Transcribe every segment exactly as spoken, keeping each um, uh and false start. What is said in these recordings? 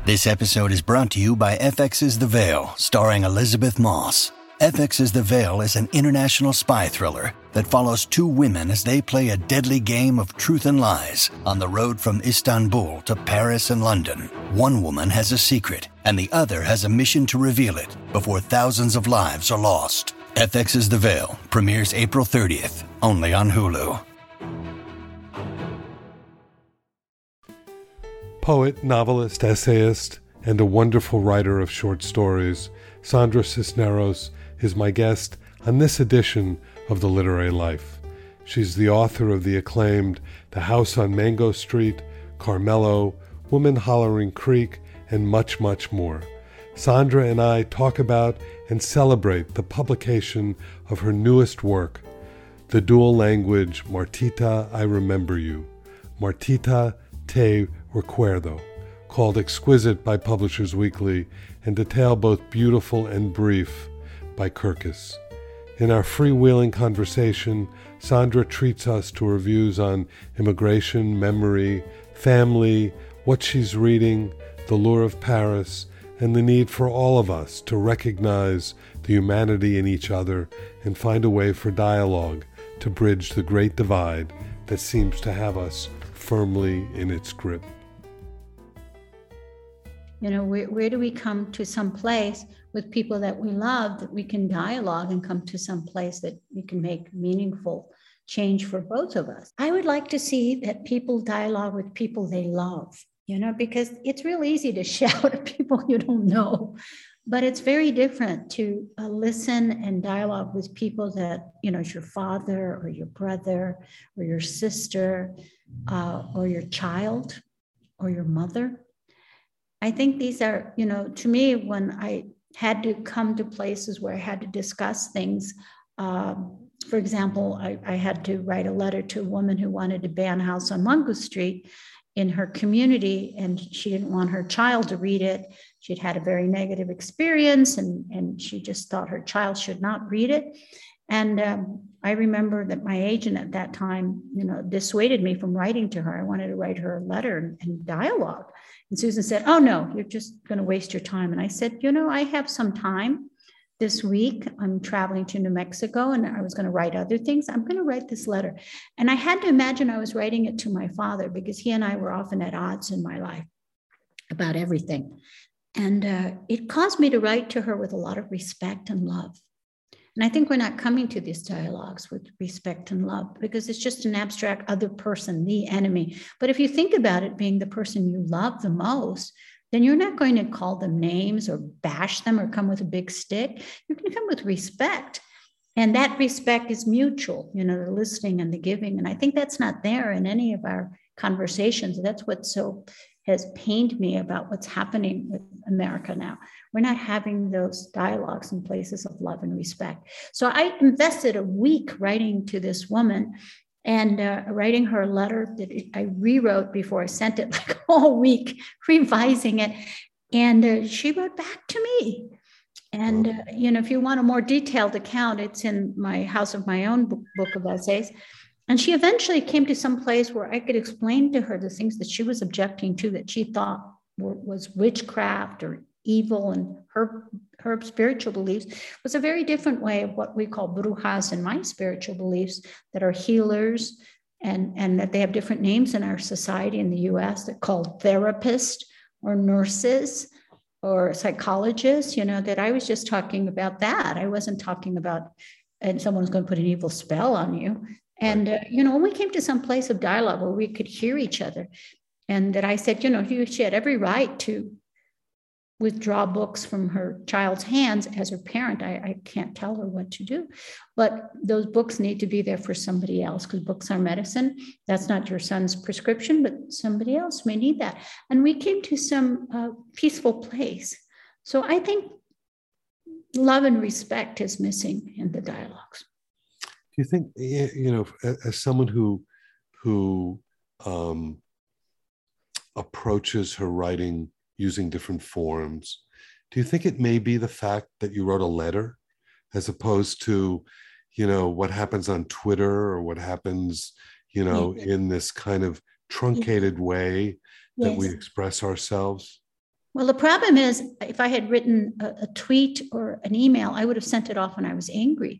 This episode is brought to you by F X's The Veil, starring Elizabeth Moss. F X's The Veil is an international spy thriller that follows two women as they play a deadly game of truth and lies on the road from Istanbul to Paris and London. One woman has a secret, and the other has a mission to reveal it before thousands of lives are lost. F X's The Veil premieres April thirtieth, only on Hulu. Poet, novelist, essayist, and a wonderful writer of short stories, Sandra Cisneros is my guest on this edition of The Literary Life. She's the author of the acclaimed The House on Mango Street, Carmelo, Woman Hollering Creek, and much, much more. Sandra and I talk about and celebrate the publication of her newest work, the dual language Martita, I Remember You, Martita Te Recuerdo, called Exquisite by Publishers Weekly and Detail Both Beautiful and Brief by Kirkus. In our freewheeling conversation, Sandra treats us to reviews on immigration, memory, family, what she's reading, the lure of Paris, and the need for all of us to recognize the humanity in each other and find a way for dialogue to bridge the great divide that seems to have us firmly in its grip. You know, where, where do we come to some place with people that we love that we can dialogue and come to some place that we can make meaningful change for both of us? I would like to see that people dialogue with people they love, you know, because it's real easy to shout at people you don't know, but it's very different to uh, listen and dialogue with people that, you know, is your father or your brother or your sister uh, or your child or your mother. I think these are, you know, to me, when I had to come to places where I had to discuss things, um, for example, I, I had to write a letter to a woman who wanted to ban House on Mango Street in her community, and she didn't want her child to read it. She'd had a very negative experience, and, and she just thought her child should not read it. And um, I remember that my agent at that time, you know, dissuaded me from writing to her. I wanted to write her a letter and, and dialogue. And Susan said, oh, no, you're just going to waste your time. And I said, you know, I have some time this week. I'm traveling to New Mexico and I was going to write other things. I'm going to write this letter. And I had to imagine I was writing it to my father because he and I were often at odds in my life about everything. And uh, it caused me to write to her with a lot of respect and love. And I think we're not coming to these dialogues with respect and love because it's just an abstract other person, the enemy. But if you think about it being the person you love the most, then you're not going to call them names or bash them or come with a big stick. You're going to come with respect. And that respect is mutual, you know, the listening and the giving. And I think that's not there in any of our conversations. That's what so has pained me about what's happening with America now. We're not having those dialogues in places of love and respect. So I invested a week writing to this woman and uh, writing her a letter that I rewrote before I sent it, like all week, revising it. And uh, she wrote back to me. And, uh, you know, if you want a more detailed account, it's in my House of My Own book, book of essays. And she eventually came to some place where I could explain to her the things that she was objecting to that she thought were, was witchcraft or evil, and her, her spiritual beliefs was a very different way of what we call brujas in my spiritual beliefs that are healers, and, and that they have different names in our society in the U S. They're called therapists or nurses or psychologists, you know, that I was just talking about that. I wasn't talking about, and someone's going to put an evil spell on you. And, uh, you know, when we came to some place of dialogue where we could hear each other, and that I said, you know, she had every right to withdraw books from her child's hands as her parent. I, I can't tell her what to do, but those books need to be there for somebody else because books are medicine. That's not your son's prescription, but somebody else may need that. And we came to some uh, peaceful place. So I think love and respect is missing in the dialogues. Do you think, you know, as someone who who um, approaches her writing using different forms, do you think it may be the fact that you wrote a letter as opposed to, you know, what happens on Twitter or what happens, you know, yes. in this kind of truncated way that yes. we express ourselves? Well, the problem is, if I had written a, a tweet or an email, I would have sent it off when I was angry.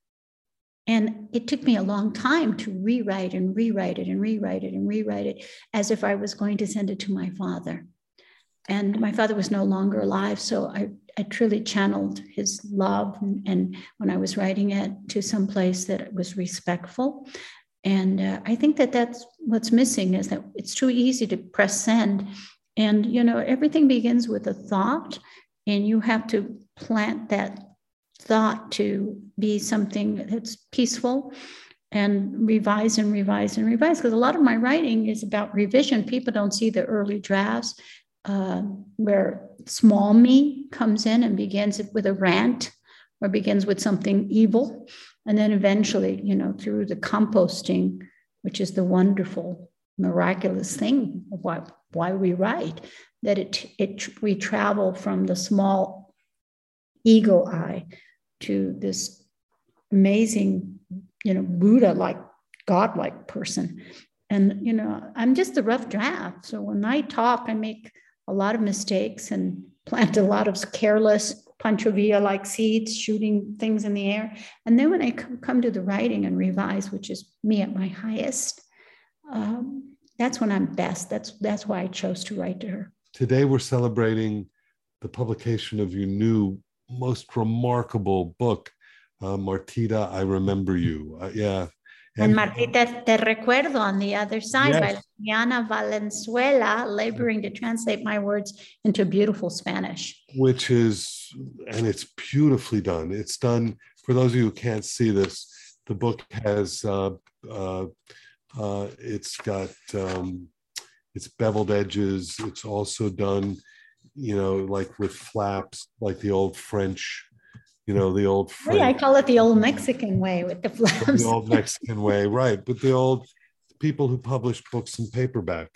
And it took me a long time to rewrite and rewrite it and rewrite it and rewrite it as if I was going to send it to my father. And my father was no longer alive, so I, I truly channeled his love. And, and when I was writing it, to some place that was respectful. And uh, I think that that's what's missing, is that it's too easy to press send. And, you know, everything begins with a thought, and you have to plant that thought to be something that's peaceful, and revise and revise and revise. Because a lot of my writing is about revision. People don't see the early drafts uh, where small me comes in and begins it with a rant, or begins with something evil. And then eventually, you know, through the composting, which is the wonderful, miraculous thing of why, why we write, that it, it we travel from the small ego I to this amazing, you know, Buddha-like, God-like person. And, you know, I'm just a rough draft. So when I talk, I make a lot of mistakes and plant a lot of careless Pancho Villa-like seeds, shooting things in the air. And then when I come to the writing and revise, which is me at my highest, um, that's when I'm best. That's that's why I chose to write to her. Today we're celebrating the publication of your new, most remarkable book, uh, Martita, I Remember You. Uh, yeah. And, and Martita Te Recuerdo on the other side, yes, by Liliana Valenzuela, laboring to translate my words into beautiful Spanish. Which is, and it's beautifully done. It's done, for those of you who can't see this, the book has, uh, uh, uh, it's got, um, it's beveled edges. It's also done, you know, like with flaps, like the old French, you know, the old French. Yeah, I call it the old Mexican way with the flaps. The old Mexican way, right. But the old people who published books in paperback.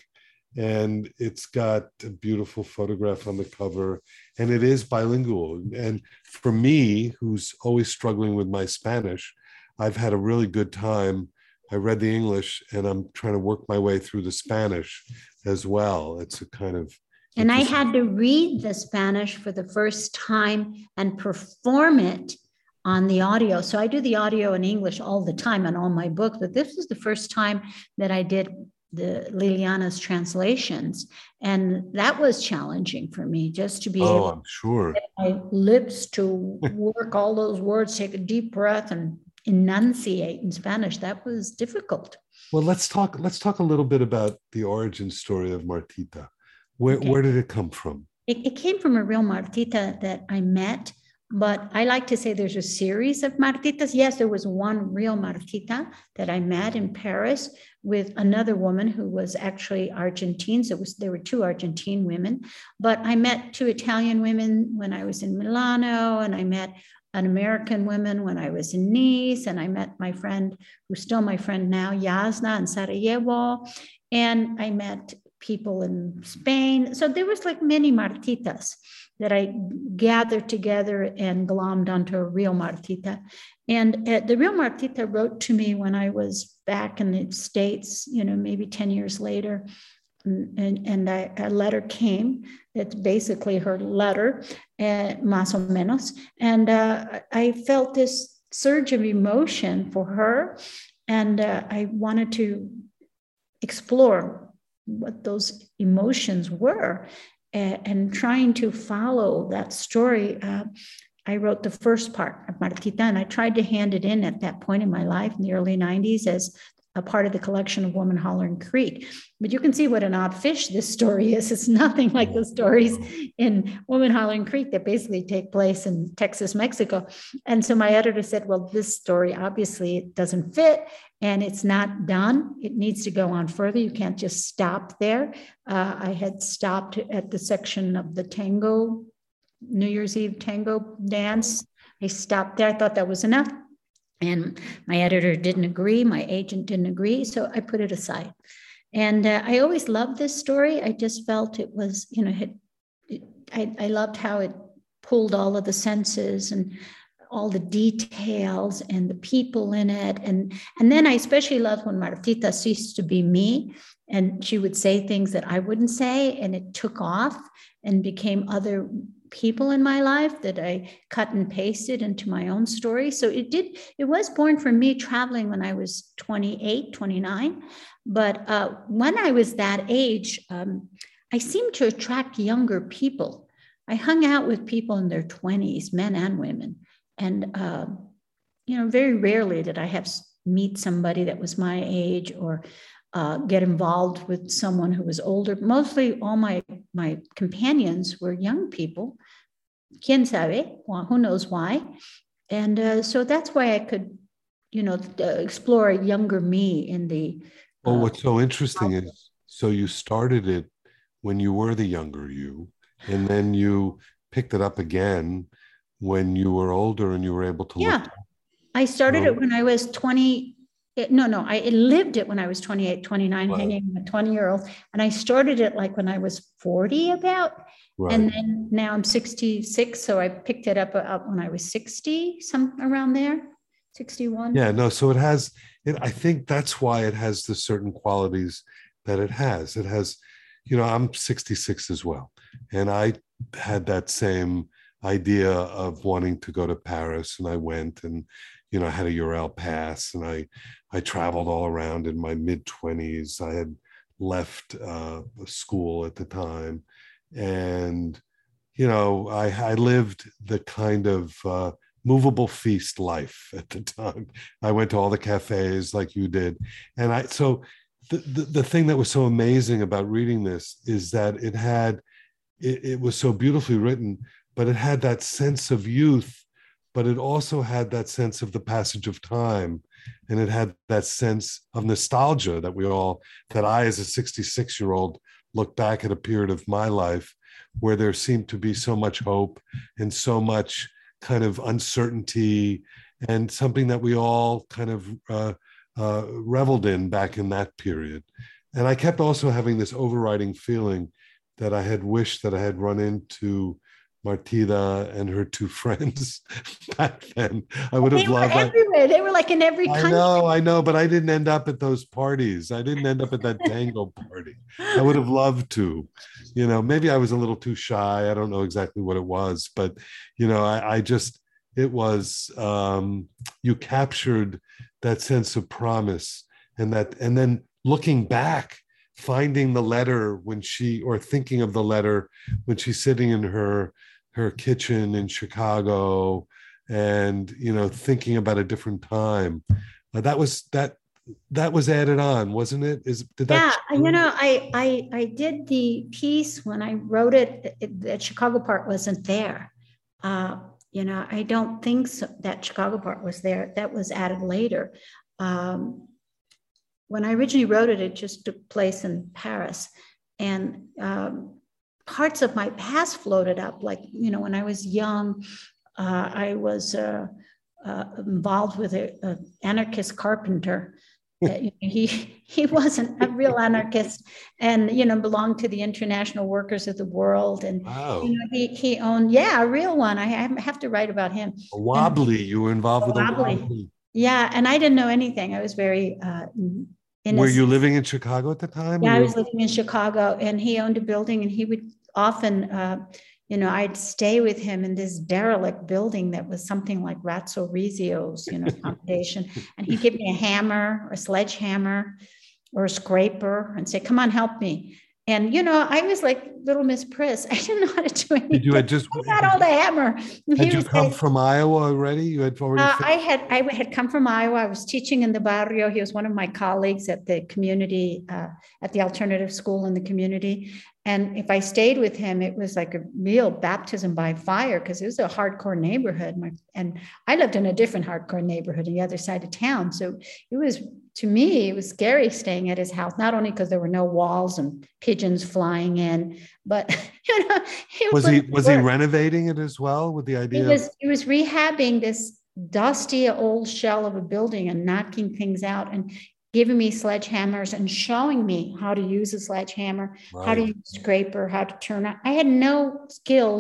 And it's got a beautiful photograph on the cover. And it is bilingual. And for me, who's always struggling with my Spanish, I've had a really good time. I read the English, and I'm trying to work my way through the Spanish as well. It's a kind of... And I had to read the Spanish for the first time and perform it on the audio. So I do the audio in English all the time on all my books, but this was the first time that I did the Liliana's translations. And that was challenging for me, just to be oh, able I'm sure. to get my lips to work all those words, take a deep breath and enunciate in Spanish. That was difficult. Well, let's talk, let's talk a little bit about the origin story of Martita. Where, okay. where did it come from? It, it came from a real Martita that I met, but I like to say there's a series of Martitas. Yes, there was one real Martita that I met in Paris with another woman who was actually Argentine. So it was, there were two Argentine women, but I met two Italian women when I was in Milano, and I met an American woman when I was in Nice, and I met my friend, who's still my friend now, Yasna, in Sarajevo, and I met people in Spain. So there was like many Martitas that I gathered together and glommed onto a real Martita. And uh, the real Martita wrote to me when I was back in the States, you know, maybe ten years later. And, and, and I, a letter came. It's basically her letter, uh, más o menos. And uh, I felt this surge of emotion for her. And uh, I wanted to explore what those emotions were, uh, and trying to follow that story. Uh, I wrote the first part of Martita, and I tried to hand it in at that point in my life in the early nineties as a part of the collection of Woman Hollering Creek. But you can see what an odd fish this story is. It's nothing like the stories in Woman Hollering Creek that basically take place in Texas, Mexico. And so my editor said, well, this story obviously it doesn't fit, and it's not done. It needs to go on further. You can't just stop there. Uh, I had stopped at the section of the tango, New Year's Eve tango dance. I stopped there. I thought that was enough. And my editor didn't agree. My agent didn't agree. So I put it aside. And uh, I always loved this story. I just felt it was, you know, it, it, I, I loved how it pulled all of the senses and all the details and the people in it. And, and then I especially loved when Martita ceased to be me And she would say things that I wouldn't say, and it took off and became other people in my life that I cut and pasted into my own story. So it did, it was born from me traveling when I was twenty-eight, twenty-nine. But uh, when I was that age, um, I seemed to attract younger people. I hung out with people in their twenties, men and women. And, uh, you know, very rarely did I have meet somebody that was my age or uh, get involved with someone who was older. Mostly all my, my companions were young people. Quien sabe? Well, who knows why? And uh, so that's why I could, you know, explore a younger me in the... Well, what's so interesting is, so you started it when you were the younger you, and then you picked it up again when you were older and you were able to yeah. look. I started it when I was twenty. No, no, I lived it when I was twenty-eight, twenty-nine, right. Hanging with a twenty-year-old. And I started it like when I was forty about. Right. And then now I'm sixty-six. So I picked it up, up when I was sixty, some around there, sixty-one. Yeah, no, so it has, it, I think that's why it has the certain qualities that it has. It has, you know, I'm sixty-six as well. And I had that same idea of wanting to go to Paris, and I went, and you know, I had a Eurail pass, and I I traveled all around in my mid twenties. I had left uh, school at the time, and you know, I, I lived the kind of uh, movable feast life at the time. I went to all the cafes like you did, and I so the the, the thing that was so amazing about reading this is that it had it, it was so beautifully written. But it had that sense of youth, but it also had that sense of the passage of time. And it had that sense of nostalgia that we all, that I, as a sixty-six-year-old, look back at a period of my life where there seemed to be so much hope and so much kind of uncertainty, and something that we all kind of uh, uh, reveled in back in that period. And I kept also having this overriding feeling that I had wished that I had run into Martida and her two friends back then. I would have they loved. Were everywhere. They were like in every country. I know, I know, but I didn't end up at those parties. I didn't end up at that tango party. I would have loved to. You know, maybe I was a little too shy. I don't know exactly what it was, but you know, I, I just it was um, you captured that sense of promise, and that, and then looking back, finding the letter when she, or thinking of the letter when she's sitting in her her kitchen in Chicago, and you know, thinking about a different time. Uh, that was that that was added on, wasn't it? Is did that? Yeah, you know, I I I did the piece when I wrote it. it that Chicago part wasn't there. Uh, you know, I don't think so, that Chicago part was there. That was added later. Um, when I originally wrote it, it just took place in Paris, and um, parts of my past floated up. Like, you know, when I was young, uh, I was uh, uh, involved with an anarchist carpenter. he he wasn't a real anarchist, and you know, belonged to the International Workers of the World, and wow. you know, he he owned yeah a real one. I have to write about him. A wobbly, and, you were involved with wobbly. a wobbly. Yeah, and I didn't know anything. I was very. Uh, innocent. Were you living in Chicago at the time? Yeah, I was living in Chicago, and he owned a building, and he would often, uh, you know, I'd stay with him in this derelict building that was something like Razzo Rizio's, you know, accommodation. And he'd give me a hammer or a sledgehammer or a scraper and say, come on, help me. And, you know, I was like little Miss Priss. I didn't know how to do anything. Did you had just I got all the hammer. Had you come say, from Iowa already? You had already. Uh, I had I had come from Iowa. I was teaching in the barrio. He was one of my colleagues at the community, uh, at the alternative school in the community. And if I stayed with him, it was like a real baptism by fire, because it was a hardcore neighborhood. My, and I lived in a different hardcore neighborhood on the other side of town. So it was, to me, it was scary staying at his house, not only because there were no walls and pigeons flying in, but, you know, it was, was he was work. he renovating it as well with the idea? He was, he was rehabbing this dusty old shell of a building and knocking things out and giving me sledgehammers and showing me how to use a sledgehammer, right. how to use a scraper, how to turn out. I had no skills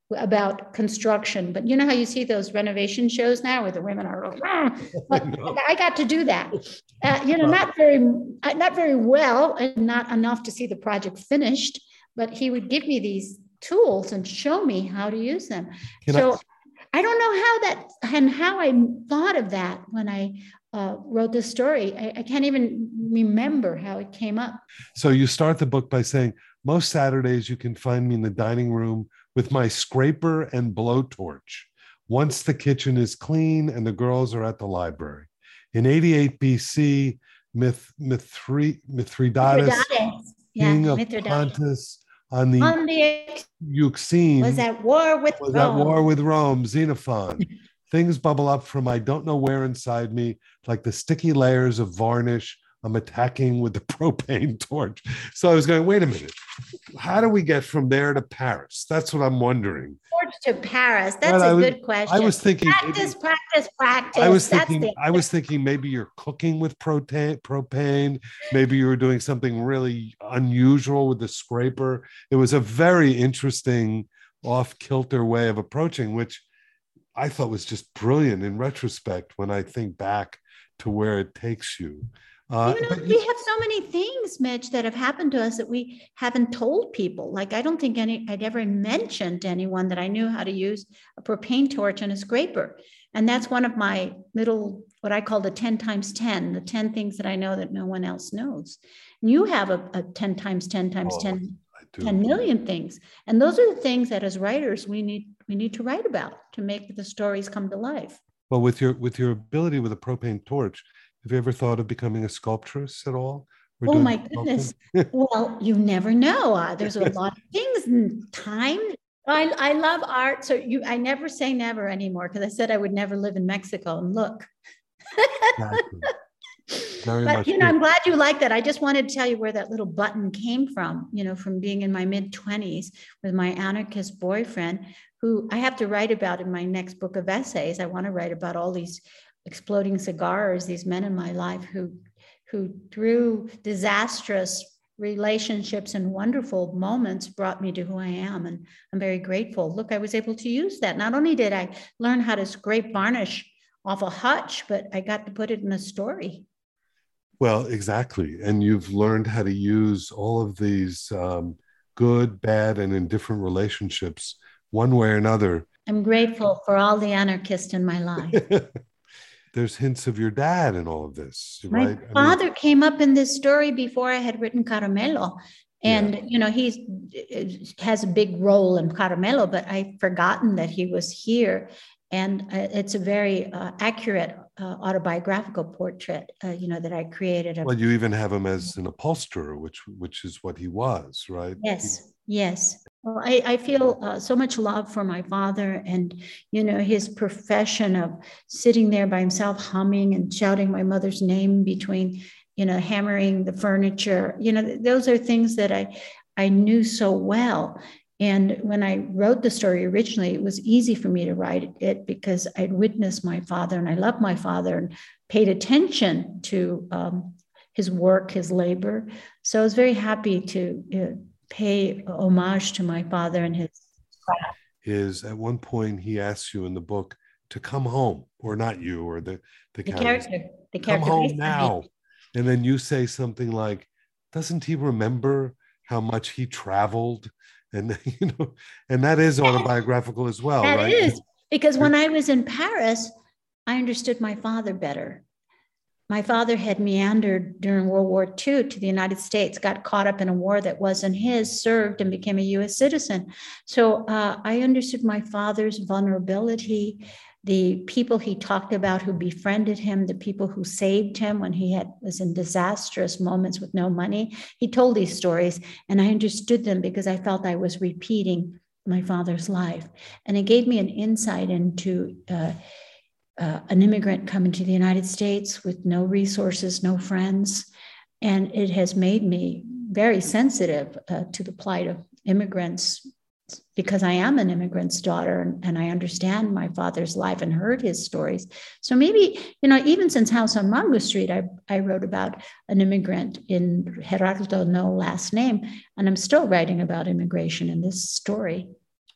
about construction. But you know how you see those renovation shows now where the women are, ah, I, I got to do that. Uh, you know, not very, not very well, and not enough to see the project finished. But he would give me these tools and show me how to use them. Can so I, I don't know how that and how I thought of that when I uh, wrote this story. I, I can't even remember how it came up. So you start the book by saying, most Saturdays you can find me in the dining room with my scraper and blowtorch. Once the kitchen is clean and the girls are at the library. In eighty-eight B C, Mith, Mithri, Mithridates, Mithridates. king Yeah, of Mithridates. Pontus, on the, on the Euxine, was at war with was Rome. at war with Rome, Xenophon. Things bubble up from I don't know where inside me, like the sticky layers of varnish I'm attacking with the propane torch. So I was going, wait a minute, how do we get from there to Paris? That's what I'm wondering. Torch to Paris. That's well, a was, good question. I was thinking practice, maybe, practice, practice. I was That's thinking, the- I was thinking maybe you're cooking with propane, propane. Maybe you were doing something really unusual with the scraper. It was a very interesting off-kilter way of approaching, which I thought was just brilliant in retrospect when I think back to where it takes you. Uh, you know, we have so many things, Mitch, that have happened to us that we haven't told people. Like, I don't think any I'd ever mentioned to anyone that I knew how to use a propane torch and a scraper. And that's one of my little, what I call the ten times ten, the ten things that I know that no one else knows. And you have a, a ten times ten times oh, ten, ten million things. And those are the things that as writers, we need, we need to write about to make the stories come to life. Well, with your, with your ability with a propane torch, have you ever thought of becoming a sculptress at all? Oh my goodness. Well, you never know. Uh, there's a lot of things and time. I, I love art. So you, I never say never anymore, because I said I would never live in Mexico, and look. Exactly. Very but, much you know, good. I'm glad you like that. I just wanted to tell you where that little button came from, you know, from being in my mid twenties with my anarchist boyfriend, who I have to write about in my next book of essays. I want to write about all these exploding cigars, these men in my life who, who through disastrous relationships and wonderful moments brought me to who I am. And I'm very grateful. Look, I was able to use that. Not only did I learn how to scrape varnish off a hutch, but I got to put it in a story. Well, exactly. And you've learned how to use all of these um, good, bad, and indifferent relationships one way or another. I'm grateful for all the anarchists in my life. There's hints of your dad in all of this, my right? father I mean, came up in this story before I had written Caramelo. And, yeah. you know, he has a big role in Caramelo, but I've forgotten that he was here. And uh, it's a very uh, accurate uh, autobiographical portrait, uh, you know, that I created. Well, you even have him as an upholsterer, which which is what he was, right? Yes, he, yes. Well, I, I feel uh, so much love for my father, and, you know, his profession of sitting there by himself, humming and shouting my mother's name between, you know, hammering the furniture. You know, those are things that I, I knew so well. And when I wrote the story originally, it was easy for me to write it because I'd witnessed my father, and I loved my father and paid attention to um, his work, his labor. So I was very happy to uh, pay homage to my father and his craft. Is at one point he asks you in the book to come home, or not you, or the the, the character. The come character home now, and then you say something like, "Doesn't he remember how much he traveled?" And you know, and that is autobiographical as well, that right? That is, because when I was in Paris, I understood my father better. My father had meandered during World War Two to the United States, got caught up in a war that wasn't his, served, and became a U S citizen. So uh, I understood my father's vulnerability, the people he talked about who befriended him, the people who saved him when he had was in disastrous moments with no money. He told these stories, and I understood them because I felt I was repeating my father's life. And it gave me an insight into uh, Uh, an immigrant coming to the United States with no resources, no friends. And it has made me very sensitive uh, to the plight of immigrants because I am an immigrant's daughter, and, and I understand my father's life and heard his stories. So maybe, you know, even since House on Mango Street, I, I wrote about an immigrant in Gerardo, no last name, and I'm still writing about immigration in this story.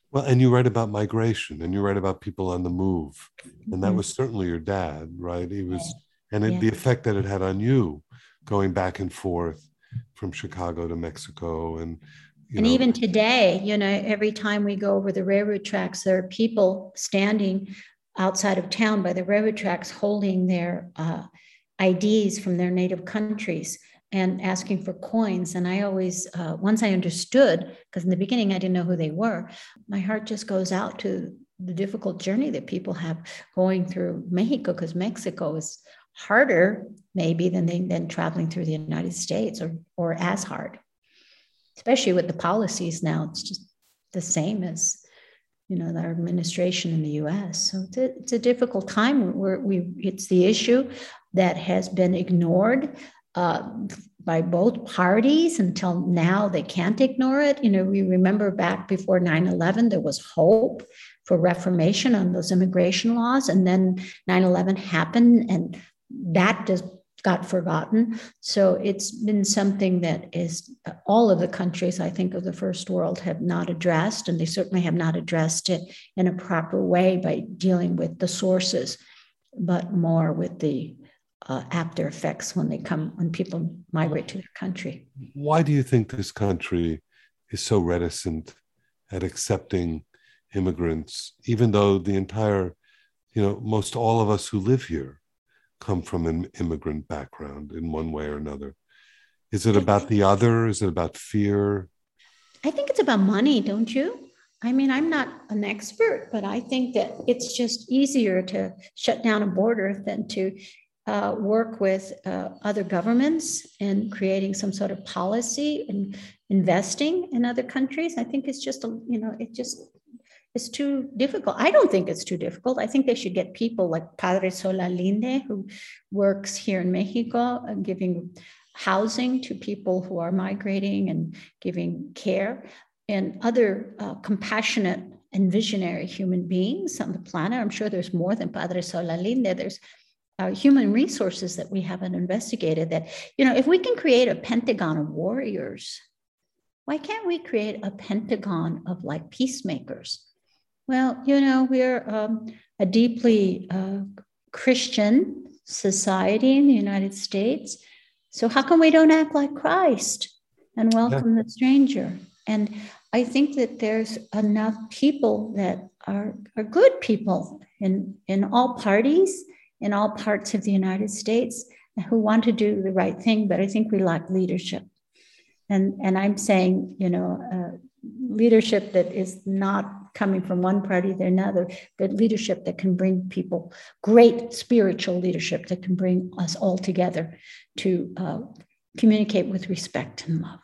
Well, and you write about migration and you write about people on the move. And that Mhm. was certainly your dad, right? He was, and it, Yeah. the effect that it had on you going back and forth from Chicago to Mexico. And, you And know, even today, you know, every time we go over the railroad tracks, there are people standing outside of town by the railroad tracks holding their uh, I Ds from their native countries and asking for coins. And I always, uh, once I understood, because in the beginning I didn't know who they were, my heart just goes out to the difficult journey that people have going through Mexico, because Mexico is harder maybe than they, than traveling through the United States, or or as hard, especially with the policies now. It's just the same as, you know, our administration in the U S. So it's a, it's a difficult time. Where we it's the issue that has been ignored uh, by both parties until now. They can't ignore it. You know, we remember back before nine eleven, there was hope for reformation on those immigration laws, and then nine eleven happened, and that just got forgotten. So it's been something that is all of the countries, I think, of the first world have not addressed, and they certainly have not addressed it in a proper way by dealing with the sources, but more with the uh, after effects when they come, when people migrate to their country. why do you think this country is so reticent at accepting immigrants, even though the entire, you know, most all of us who live here come from an immigrant background in one way or another? Is it about the other? Is it about fear? I think it's about money, don't you? I mean, I'm not an expert, but I think that it's just easier to shut down a border than to uh, work with uh, other governments and creating some sort of policy and investing in other countries. I think it's just, a, you know, it just it's too difficult. I don't think it's too difficult. I think they should get people like Padre Solalinde, who works here in Mexico, uh, giving housing to people who are migrating and giving care, and other uh, compassionate and visionary human beings on the planet. I'm sure there's more than Padre Solalinde. There's uh, human resources that we haven't investigated that, you know, if we can create a pentagon of warriors, why can't we create a pentagon of like peacemakers? Well, you know, we're um, a deeply uh, Christian society in the United States. So how come we don't act like Christ and welcome yeah. the stranger? And I think that there's enough people that are, are good people in, in all parties, in all parts of the United States, who want to do the right thing. But I think we lack leadership. And, and I'm saying, you know, uh, leadership that is not coming from one party to another, but leadership that can bring people, great spiritual leadership that can bring us all together to uh, communicate with respect and love.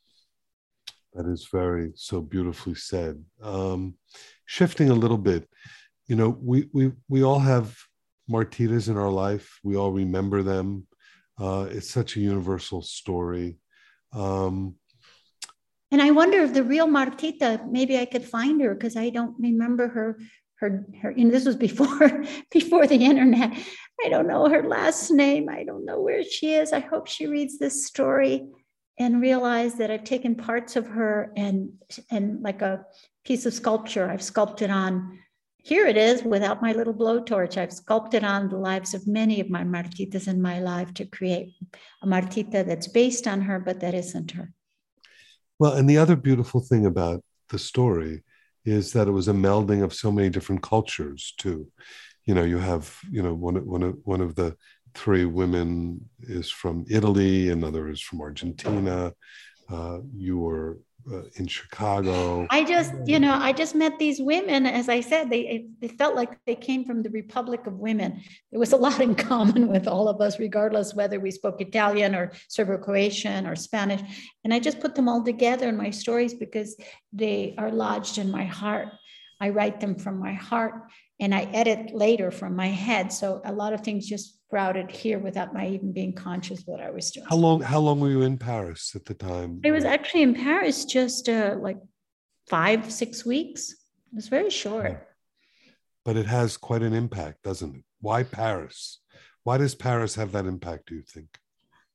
That is very, so beautifully said. Um, shifting a little bit, you know, we we we all have martitas in our life. We all remember them. Uh, it's such a universal story. Um, and I wonder if the real Martita, maybe I could find her, because I don't remember her, her, her, you know, this was before, before the internet. I don't know her last name. I don't know where she is. I hope she reads this story and realize that I've taken parts of her and, and like a piece of sculpture, I've sculpted on, here it is without my little blowtorch. I've sculpted on the lives of many of my Martitas in my life to create a Martita that's based on her, but that isn't her. Well, and the other beautiful thing about the story is that it was a melding of so many different cultures too. You know, you have, you know, one, one, of, one of the three women is from Italy, another is from Argentina. Uh, you were uh, in Chicago. I just, you know, I just met these women. As I said, they it felt like they came from the Republic of Women. There was a lot in common with all of us, regardless whether we spoke Italian or Serbo-Croatian or Spanish. And I just put them all together in my stories because they are lodged in my heart. I write them from my heart and I edit later from my head. So a lot of things just sprouted here without my even being conscious what I was doing. How long, how long were you in Paris at the time? I was actually in Paris just uh, like five, six weeks. It was very short. But it has quite an impact, doesn't it? Why Paris? Why does Paris have that impact, do you think?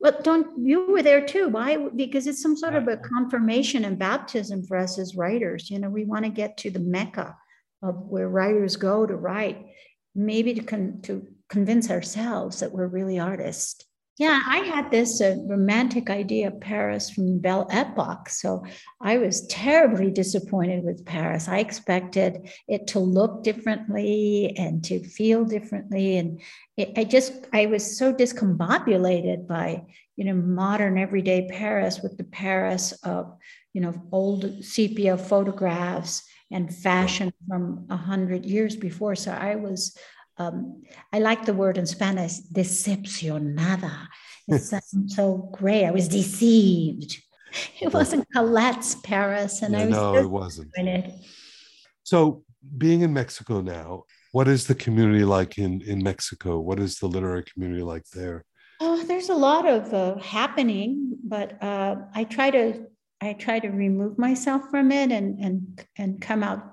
Well, don't you were there too? Why? Because it's some sort of a confirmation and baptism for us as writers. You know, we want to get to the Mecca of where writers go to write, maybe to con- to convince ourselves that we're really artists. Yeah, I had this uh, romantic idea of Paris from Belle Epoque. So I was terribly disappointed with Paris. I expected it to look differently and to feel differently. And it, I just, I was so discombobulated by, you know, modern everyday Paris with the Paris of, you know, old sepia photographs and fashion from a hundred years before. So I was Um, I like the word in Spanish, decepcionada. It sounds so great. I was deceived. It wasn't Colette's Paris, and Yeah, I was no, it wasn't. disappointed. So, being in Mexico now, what is the community like in, in Mexico? What is the literary community like there? Oh, there's a lot of uh, happening, but uh, I try to I try to remove myself from it and and and come out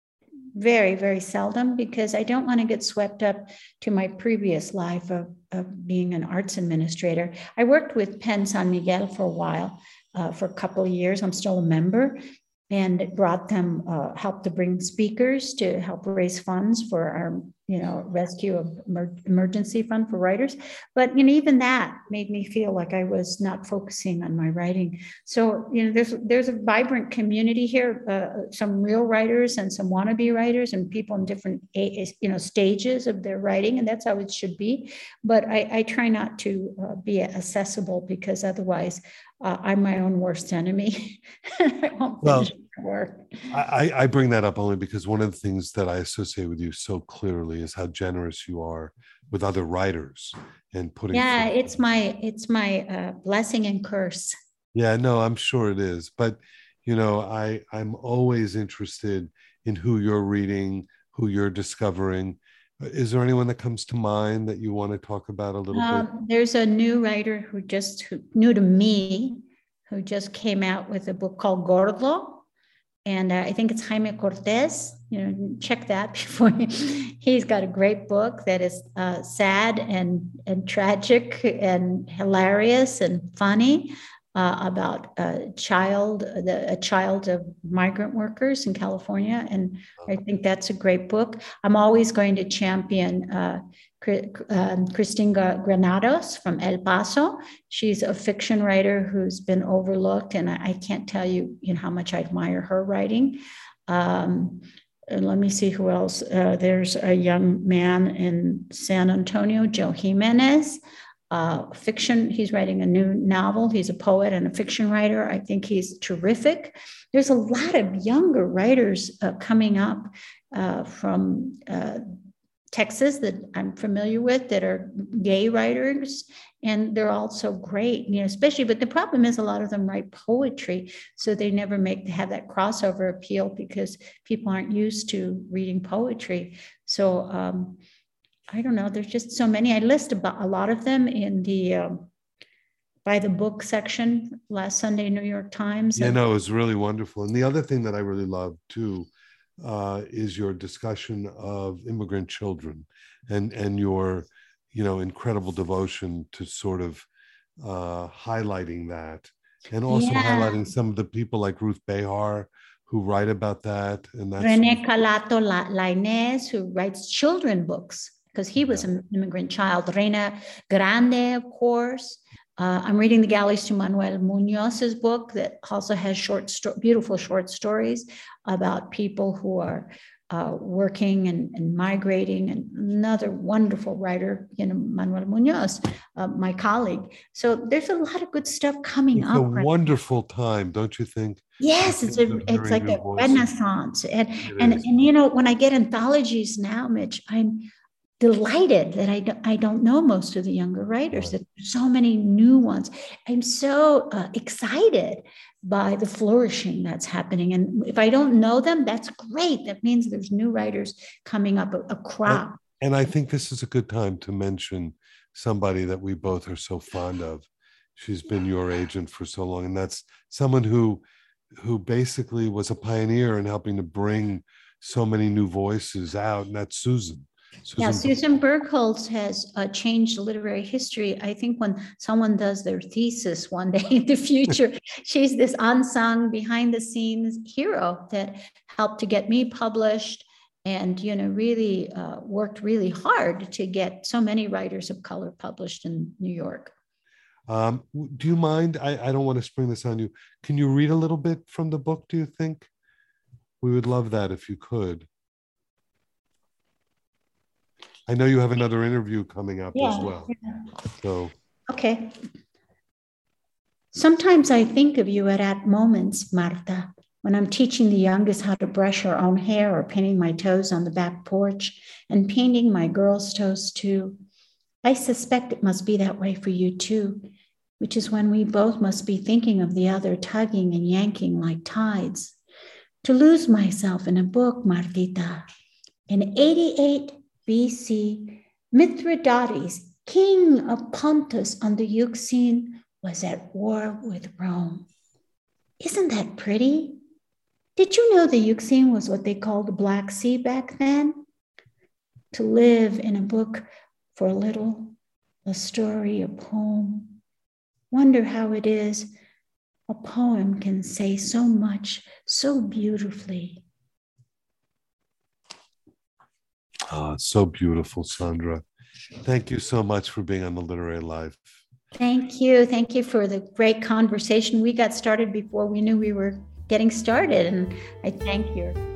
very, very seldom, because I don't want to get swept up to my previous life of, of being an arts administrator. I worked with Penn San Miguel for a while, uh, for a couple of years. I'm still a member, and it brought them, uh, helped to bring speakers to help raise funds for our, you know, rescue of emer- emergency fund for writers. But, you know, even that made me feel like I was not focusing on my writing. So, you know, there's there's a vibrant community here, uh, some real writers and some wannabe writers and people in different, you know, stages of their writing, and that's how it should be. But I, I try not to uh, be accessible, because otherwise uh, I'm my own worst enemy. I won't finish my work. I, I bring that up only because one of the things that I associate with you so clearly is how generous you are with other writers and putting. Yeah, it's my it's my uh, blessing and curse. Yeah, no, I'm sure it is. But, you know, I, I'm always interested in who you're reading, who you're discovering. Is there anyone that comes to mind that you want to talk about a little uh, bit? There's a new writer who just who, new to me, who just came out with a book called Gordo. And uh, I think it's Jaime Cortez. You know, check that before. He, he's got a great book that is uh, sad and, and tragic and hilarious and funny. Uh, about a child, the, a child of migrant workers in California. And I think that's a great book. I'm always going to champion uh, um, Cristina Granados from El Paso. She's a fiction writer who's been overlooked, and I, I can't tell you, you know, how much I admire her writing. Um, and let me see who else. Uh, there's a young man in San Antonio, Joe Jimenez. Uh, fiction, he's writing a new novel. He's a poet and a fiction writer. I think he's terrific. There's a lot of younger writers uh, coming up uh, from uh, Texas that I'm familiar with that are gay writers, and they're all so great, you know, especially, but the problem is a lot of them write poetry, so they never make have that crossover appeal because people aren't used to reading poetry. So, um, I don't know. There's just so many. I list about a lot of them in the um, by the book section last Sunday, New York Times. Yeah, no, it was really wonderful. And the other thing that I really love too uh, is your discussion of immigrant children and and your, you know, incredible devotion to sort of uh, highlighting that, and also yeah. highlighting some of the people like Ruth Behar who write about that. And that's Rene Calato Lainez, who writes children books, because he was an immigrant child. Reina Grande, of course. Uh, I'm reading The Galleys to Manuel Munoz's book that also has short, sto- beautiful short stories about people who are uh, working and, and migrating. And another wonderful writer, you know, Manuel Munoz, uh, my colleague. So there's a lot of good stuff coming it's up. It's a right wonderful now. Time, don't you think? Yes, it's a, it's like a voices. Renaissance. And, and, and, you know, when I get anthologies now, Mitch, I'm delighted that I don't, I don't know most of the younger writers, that there's so many new ones. I'm so uh, excited by the flourishing that's happening. And if I don't know them, that's great. That means there's new writers coming up, a, a crop. And, and I think this is a good time to mention somebody that we both are so fond of. She's been your agent for so long, and that's someone who, who basically was a pioneer in helping to bring so many new voices out, and that's Susan. Susan Yeah, Susan Bergholz has uh, changed literary history. I think when someone does their thesis one day in the future, she's this unsung behind the scenes hero that helped to get me published and, you know, really uh, worked really hard to get so many writers of color published in New York. Um, do you mind? I, I don't want to spring this on you. Can you read a little bit from the book, do you think? We would love that if you could. I know you have another interview coming up Yeah, as well. yeah. So Okay. Sometimes I think of you at, at moments, Marta, when I'm teaching the youngest how to brush her own hair or painting my toes on the back porch and painting my girls' toes too. I suspect it must be that way for you too, which is when we both must be thinking of the other tugging and yanking like tides. To lose myself in a book, Martita. In eighty-eight B C, Mithridates, king of Pontus on the Euxine, was at war with Rome. Isn't that pretty? Did you know the Euxine was what they called the Black Sea back then? To live in a book for a little, a story, a poem. Wonder how it is a poem can say so much, so beautifully. oh, it's so beautiful, Sandra. Thank you so much for being on The Literary Life. Thank you. Thank you for the great conversation. We got started before we knew we were getting started, and I thank you.